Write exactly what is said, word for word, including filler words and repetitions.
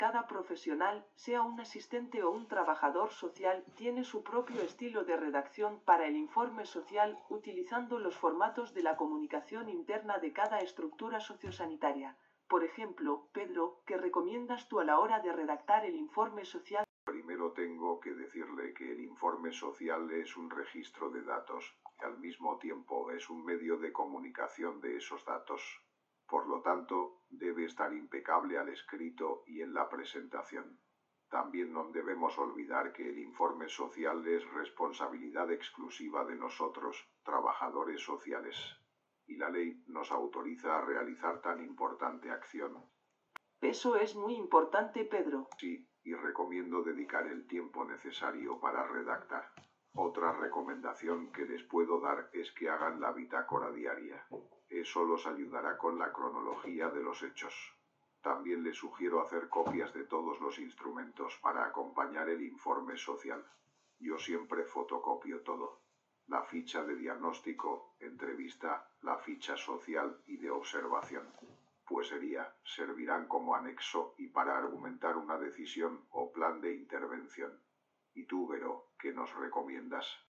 Cada profesional, sea un asistente o un trabajador social, tiene su propio estilo de redacción para el informe social, utilizando los formatos de la comunicación interna de cada estructura sociosanitaria. Por ejemplo, Pedro, ¿qué recomiendas tú a la hora de redactar el informe social? Primero tengo que decirle que el informe social es un registro de datos y al mismo tiempo es un medio de comunicación de esos datos. Por lo tanto, debe estar impecable al escrito y en la presentación. También no debemos olvidar que el informe social es responsabilidad exclusiva de nosotros, trabajadores sociales, y la ley nos autoriza a realizar tan importante acción. Eso es muy importante, Pedro. Sí, y recomiendo dedicar el tiempo necesario para redactar. Otra recomendación que les puedo dar es que hagan la bitácora diaria. Eso los ayudará con la cronología de los hechos. También les sugiero hacer copias de todos los instrumentos para acompañar el informe social. Yo siempre fotocopio todo. La ficha de diagnóstico, entrevista, la ficha social y de observación. Pues sería, servirán como anexo y para argumentar una decisión o plan de intervención. ¿Y tú, Vero, qué nos recomiendas?